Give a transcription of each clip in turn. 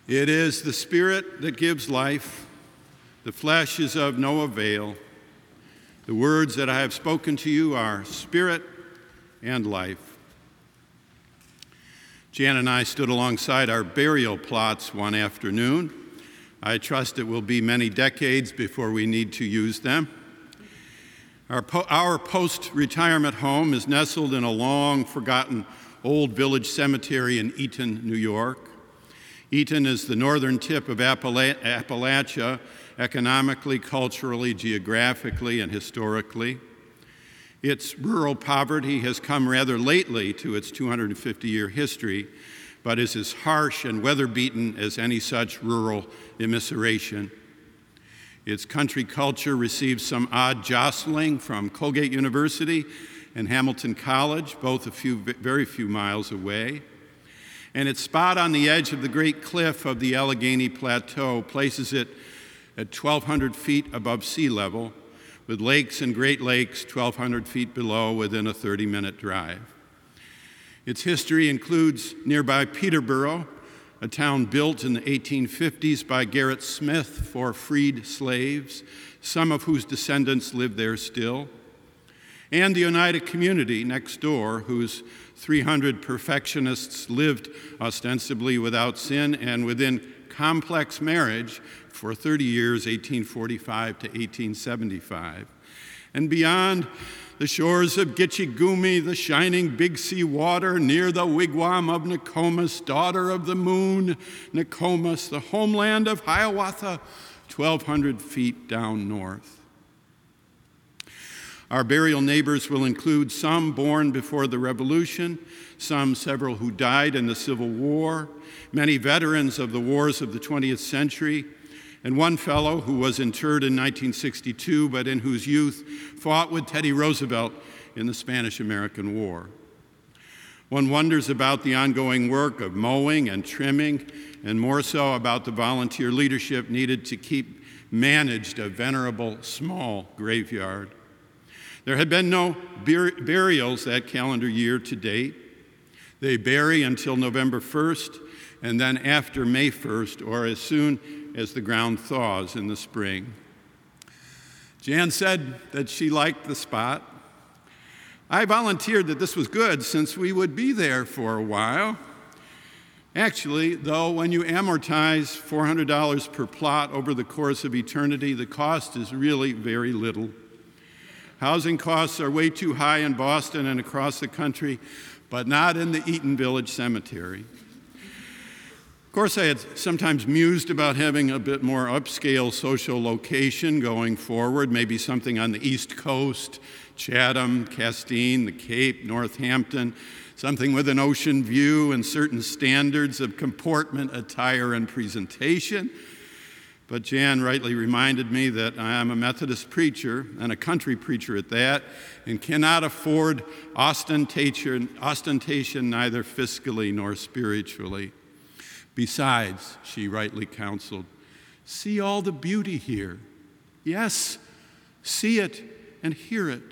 It is the Spirit that gives life. The flesh is of no avail. The words that I have spoken to you are spirit and life. Jan and I stood alongside our burial plots one afternoon. I trust it will be many decades before we need to use them. Our post-retirement home is nestled in a long-forgotten old village cemetery in Eaton, New York. Eaton is the northern tip of Appalachia, economically, culturally, geographically, and historically. Its rural poverty has come rather lately to its 250-year history, but is as harsh and weather-beaten as any such rural immiseration. Its country culture receives some odd jostling from Colgate University and Hamilton College, both very few miles away. And its spot on the edge of the great cliff of the Allegheny Plateau places it at 1,200 feet above sea level, with lakes and Great Lakes 1,200 feet below within a 30-minute drive. Its history includes nearby Peterborough, a town built in the 1850s by Gerrit Smith for freed slaves, some of whose descendants live there still, and the Oneida community next door, whose 300 perfectionists lived ostensibly without sin and within complex marriage for 30 years, 1845 to 1875. And beyond the shores of Gitche Gumee, the shining Big Sea water, near the wigwam of Nokomis, daughter of the moon, Nokomis, the homeland of Hiawatha, 1,200 feet down north. Our burial neighbors will include some born before the Revolution, several who died in the Civil War, many veterans of the wars of the 20th century, and one fellow who was interred in 1962, but in whose youth fought with Teddy Roosevelt in the Spanish-American War. One wonders about the ongoing work of mowing and trimming, and more so about the volunteer leadership needed to keep managed a venerable small graveyard. There had been no burials that calendar year to date. They bury until November 1st, and then after May 1st, or as soon as the ground thaws in the spring. Jan said that she liked the spot. I volunteered that this was good since we would be there for a while. Actually, though, when you amortize $400 per plot over the course of eternity, the cost is really very little. Housing costs are way too high in Boston and across the country, but not in the Eaton Village Cemetery. Of course, I had sometimes mused about having a bit more upscale social location going forward, maybe something on the East Coast, Chatham, Castine, the Cape, Northampton, something with an ocean view and certain standards of comportment, attire, and presentation. But Jan rightly reminded me that I am a Methodist preacher, and a country preacher at that, and cannot afford ostentation neither fiscally nor spiritually. Besides, she rightly counseled, see all the beauty here. Yes, see it and hear it.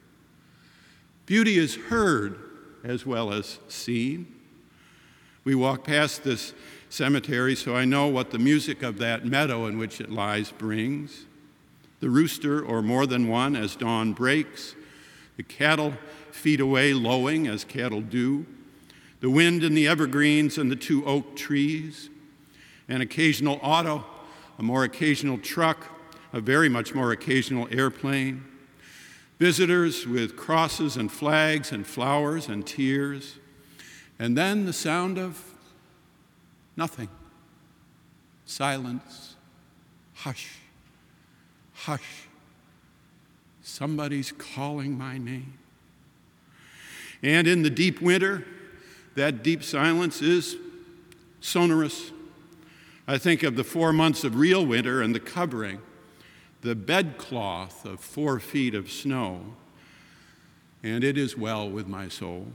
Beauty is heard as well as seen. We walk past this cemetery, so I know what the music of that meadow in which it lies brings. The rooster, or more than one, as dawn breaks. The cattle feed away lowing, as cattle do. The wind in the evergreens and the two oak trees. An occasional auto, a more occasional truck, a very much more occasional airplane. Visitors with crosses and flags and flowers and tears. And then the sound of nothing. Silence. Hush. Hush. Somebody's calling my name. And in the deep winter, that deep silence is sonorous. I think of the 4 months of real winter and the covering, the bedcloth of 4 feet of snow, and it is well with my soul.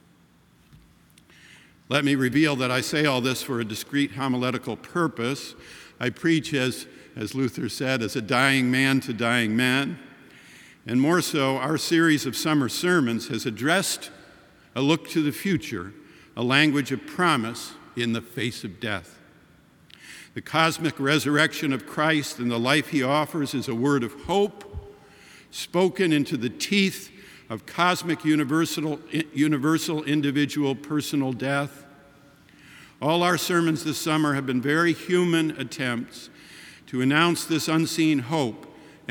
Let me reveal that I say all this for a discreet homiletical purpose. I preach, as Luther said, as a dying man to dying men. And more so, our series of summer sermons has addressed a look to the future, a language of promise in the face of death. The cosmic resurrection of Christ and the life he offers is a word of hope spoken into the teeth of cosmic universal individual personal death. All our sermons this summer have been very human attempts to announce this unseen hope,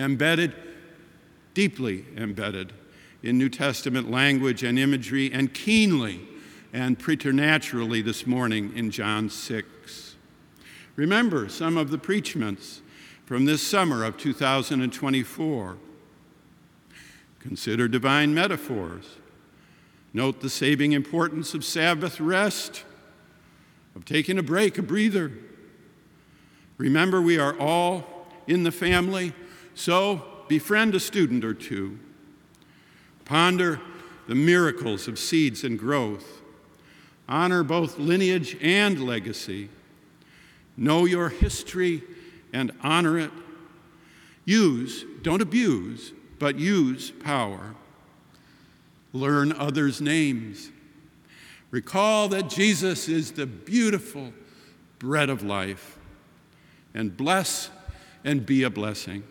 deeply embedded in New Testament language and imagery, and keenly and preternaturally this morning in John 6. Remember some of the preachments from this summer of 2024. Consider divine metaphors. Note the saving importance of Sabbath rest, of taking a break, a breather. Remember, we are all in the family, so befriend a student or two. Ponder the miracles of seeds and growth. Honor both lineage and legacy. Know your history and honor it. Use, don't abuse, but use power. Learn others' names. Recall that Jesus is the beautiful bread of life. And bless and be a blessing.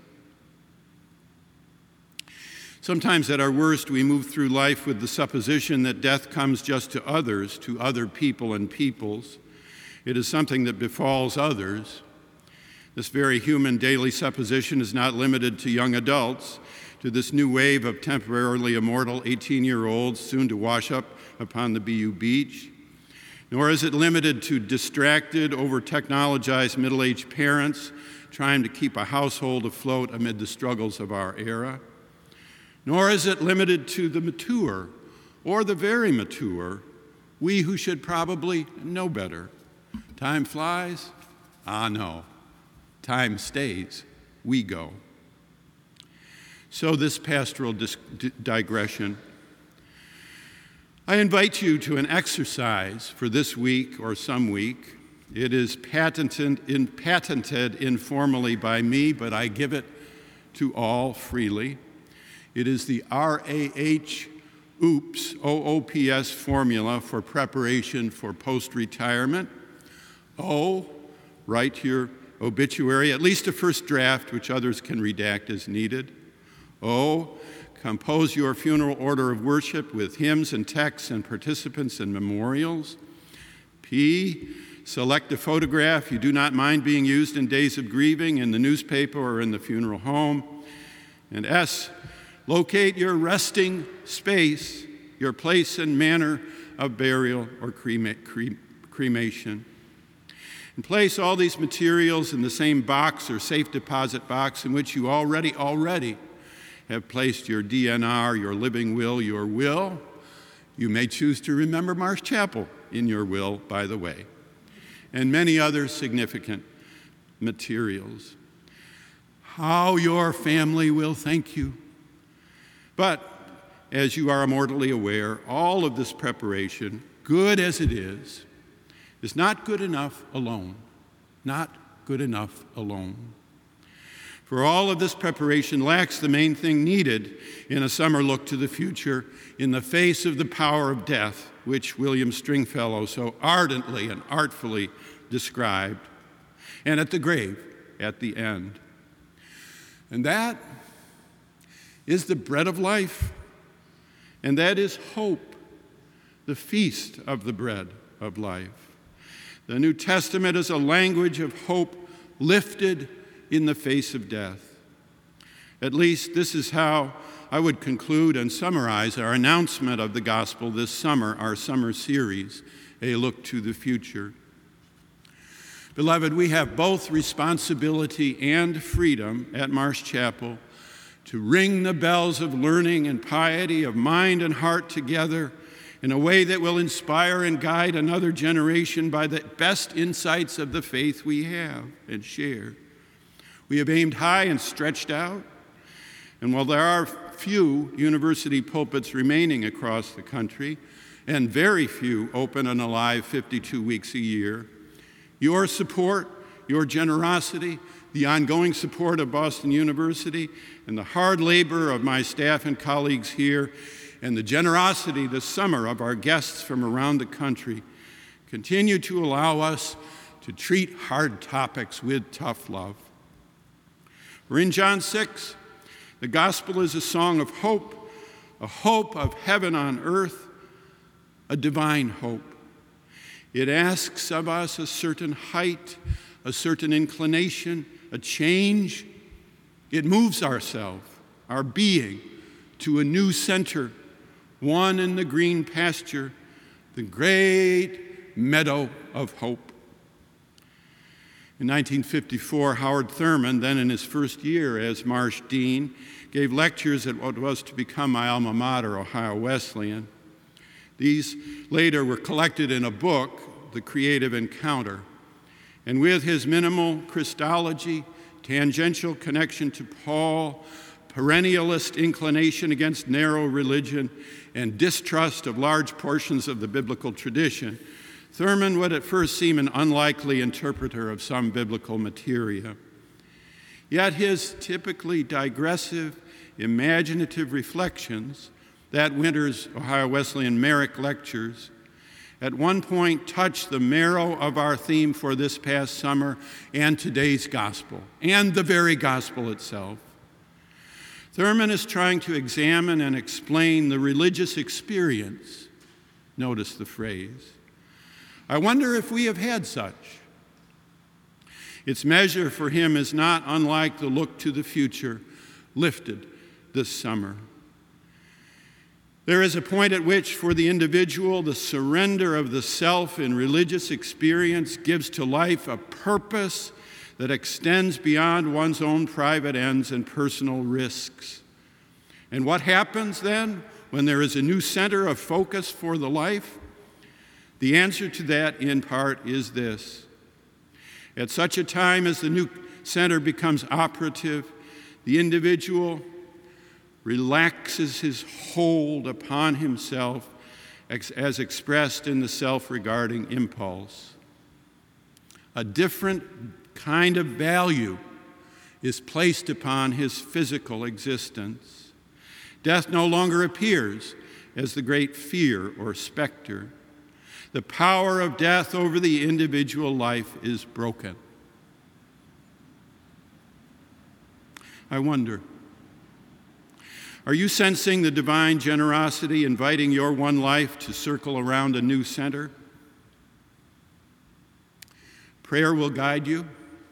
Sometimes at our worst, we move through life with the supposition that death comes just to others, to other people and peoples. It is something that befalls others. This very human daily supposition is not limited to young adults, to this new wave of temporarily immortal 18-year-olds soon to wash up upon the BU beach. Nor is it limited to distracted, over-technologized middle-aged parents trying to keep a household afloat amid the struggles of our era. Nor is it limited to the mature or the very mature, we who should probably know better. Time flies? No. Time stays. We go. So this pastoral digression, I invite you to an exercise for this week or some week. It is patented informally by me, but I give it to all freely. It is the RAH OOPS formula for preparation for post-retirement. Write your obituary, at least a first draft, which others can redact as needed. Compose your funeral order of worship with hymns and texts and participants and memorials. P, select a photograph you do not mind being used in days of grieving in the newspaper or in the funeral home. And S, locate your resting space, your place and manner of burial or cremation. And place all these materials in the same box or safe deposit box in which you already have placed your DNR, your living will, your will. You may choose to remember Marsh Chapel in your will, by the way, and many other significant materials. How your family will thank you. But as you are mortally aware, all of this preparation, good as it is not good enough alone. Not good enough alone. For all of this preparation lacks the main thing needed in a summer look to the future in the face of the power of death, which William Stringfellow so ardently and artfully described, and at the grave at the end. And that is the bread of life, and that is hope, the feast of the bread of life. The New Testament is a language of hope lifted in the face of death. At least this is how I would conclude and summarize our announcement of the gospel this summer, our summer series, A Look to the Future. Beloved, we have both responsibility and freedom at Marsh Chapel to ring the bells of learning and piety, of mind and heart together in a way that will inspire and guide another generation by the best insights of the faith we have and share. We have aimed high and stretched out, and while there are few university pulpits remaining across the country, and very few open and alive 52 weeks a year, your support, your generosity, the ongoing support of Boston University, and the hard labor of my staff and colleagues here, and the generosity this summer of our guests from around the country continue to allow us to treat hard topics with tough love. We're in John 6. The gospel is a song of hope, a hope of heaven on earth, a divine hope. It asks of us a certain height, a certain inclination, a change. It moves ourselves, our being, to a new center, one in the green pasture, the great meadow of hope. In 1954, Howard Thurman, then in his first year as Marsh Dean, gave lectures at what was to become my alma mater, Ohio Wesleyan. These later were collected in a book, The Creative Encounter. And with his minimal Christology, tangential connection to Paul, perennialist inclination against narrow religion, and distrust of large portions of the biblical tradition, Thurman would at first seem an unlikely interpreter of some biblical materia. Yet his typically digressive, imaginative reflections, that winter's Ohio Wesleyan Merrick lectures, at one point touched the marrow of our theme for this past summer and today's gospel, and the very gospel itself. Thurman is trying to examine and explain the religious experience. Notice the phrase. I wonder if we have had such. Its measure for him is not unlike the look to the future lifted this summer. There is a point at which, for the individual, the surrender of the self in religious experience gives to life a purpose that extends beyond one's own private ends and personal risks. And what happens then when there is a new center of focus for the life? The answer to that, in part, is this. At such a time as the new center becomes operative, the individual relaxes his hold upon himself as expressed in the self-regarding impulse. A different kind of value is placed upon his physical existence. Death no longer appears as the great fear or specter. The power of death over the individual life is broken. I wonder, are you sensing the divine generosity inviting your one life to circle around a new center? Prayer will guide you.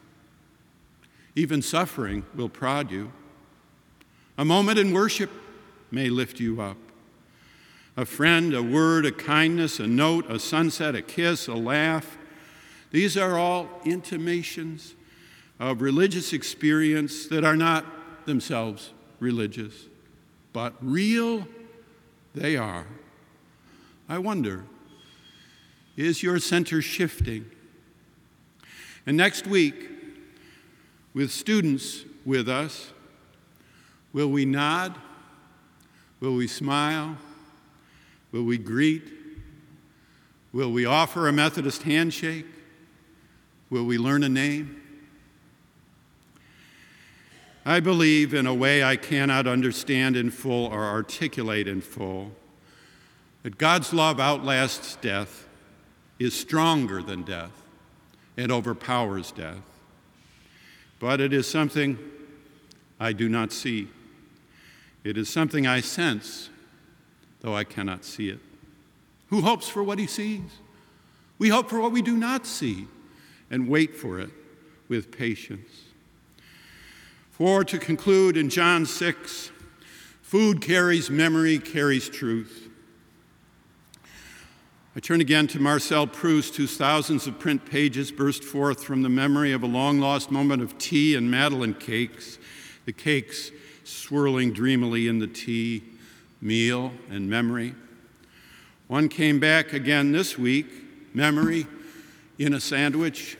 Even suffering will prod you. A moment in worship may lift you up. A friend, a word, a kindness, a note, a sunset, a kiss, a laugh. These are all intimations of religious experience that are not themselves religious, but real they are. I wonder, is your center shifting? And next week, with students with us, will we nod? Will we smile? Will we greet? Will we offer a Methodist handshake? Will we learn a name? I believe, in a way I cannot understand in full or articulate in full, that God's love outlasts death, is stronger than death, and overpowers death. But it is something I do not see. It is something I sense, though I cannot see it. Who hopes for what he sees? We hope for what we do not see and wait for it with patience. For to conclude, in John 6, food carries memory, carries truth. I turn again to Marcel Proust, whose thousands of print pages burst forth from the memory of a long-lost moment of tea and Madeleine cakes, the cakes swirling dreamily in the tea, meal and memory. One came back again this week, memory in a sandwich.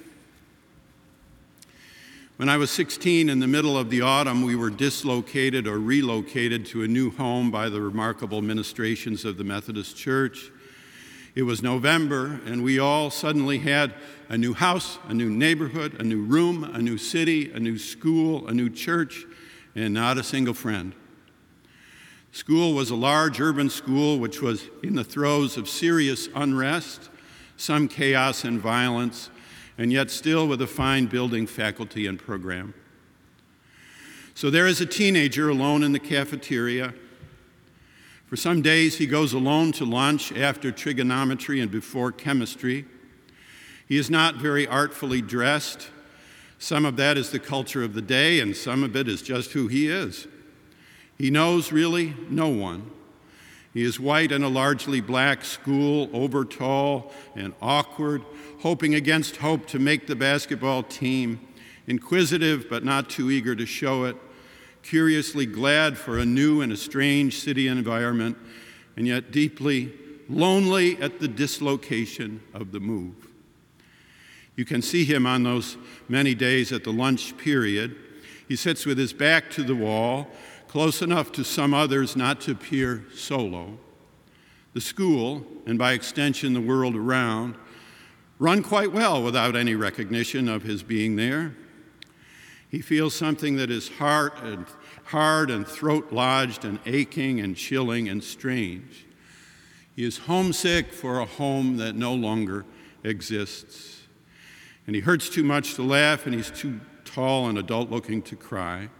When I was 16, in the middle of the autumn, we were dislocated or relocated to a new home by the remarkable ministrations of the Methodist Church. It was November, and we all suddenly had a new house, a new neighborhood, a new room, a new city, a new school, a new church, and not a single friend. School was a large urban school which was in the throes of serious unrest, some chaos and violence, and yet still with a fine building, faculty, and program. So there is a teenager alone in the cafeteria. For some days, he goes alone to lunch after trigonometry and before chemistry. He is not very artfully dressed. Some of that is the culture of the day, and some of it is just who he is. He knows really no one. He is white in a largely black school, over tall and awkward, hoping against hope to make the basketball team, inquisitive but not too eager to show it, curiously glad for a new and a strange city environment, and yet deeply lonely at the dislocation of the move. You can see him on those many days at the lunch period. He sits with his back to the wall, close enough to some others not to appear solo. The school, and by extension the world around, run quite well without any recognition of his being there. He feels something that is hard and throat-lodged and aching and chilling and strange. He is homesick for a home that no longer exists. And he hurts too much to laugh, and he's too tall and adult-looking to cry.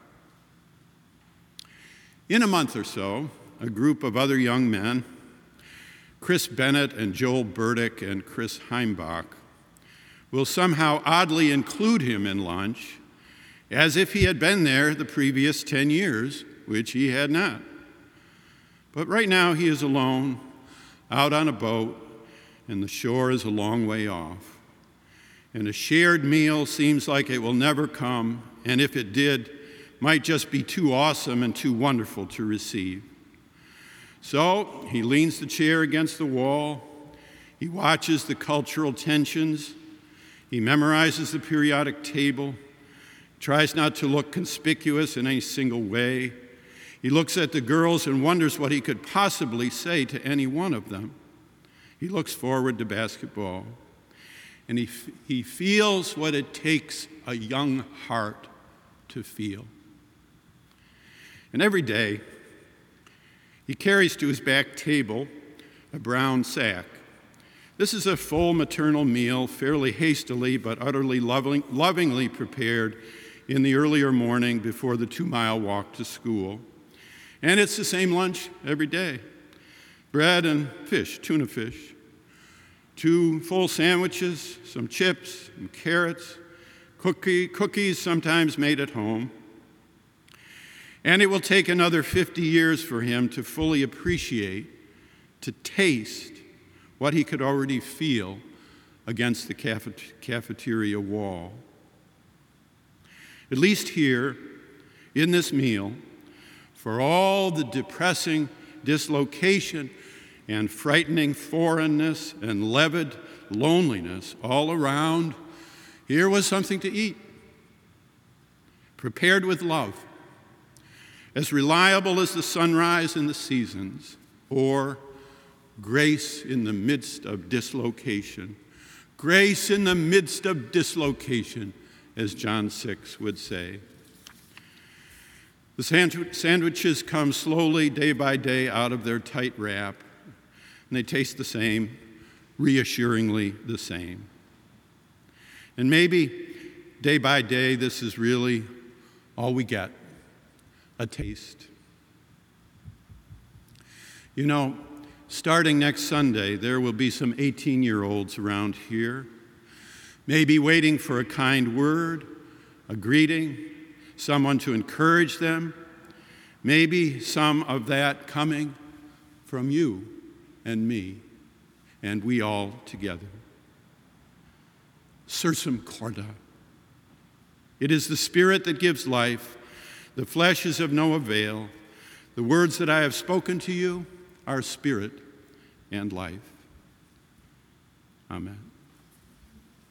In a month or so, a group of other young men, Chris Bennett and Joel Burdick and Chris Heimbach, will somehow oddly include him in lunch as if he had been there the previous 10 years, which he had not. But right now he is alone, out on a boat, and the shore is a long way off. And a shared meal seems like it will never come, and if it did, might just be too awesome and too wonderful to receive. So he leans the chair against the wall, he watches the cultural tensions, he memorizes the periodic table, tries not to look conspicuous in any single way. He looks at the girls and wonders what he could possibly say to any one of them. He looks forward to basketball. And he feels what it takes a young heart to feel. And every day, he carries to his back table a brown sack. This is a full maternal meal, fairly hastily but utterly lovingly prepared in the earlier morning before the 2-mile walk to school. And it's the same lunch every day. Bread and fish, tuna fish. 2 full sandwiches, some chips and carrots, cookies sometimes made at home. And it will take another 50 years for him to fully appreciate, to taste what he could already feel against the cafeteria wall. At least here, in this meal, for all the depressing dislocation and frightening foreignness and levied loneliness all around, here was something to eat, prepared with love, as reliable as the sunrise and the seasons, or grace in the midst of dislocation. Grace in the midst of dislocation, as John 6 would say. The sandwiches come slowly, day by day, out of their tight wrap, and they taste the same, reassuringly the same. And maybe day by day, this is really all we get, a taste. You know, starting next Sunday, there will be some 18-year-olds around here, maybe waiting for a kind word, a greeting, someone to encourage them, maybe some of that coming from you and me, and we all together. Sursum corda. It is the Spirit that gives life. The flesh is of no avail. The words that I have spoken to you are spirit and life. Amen.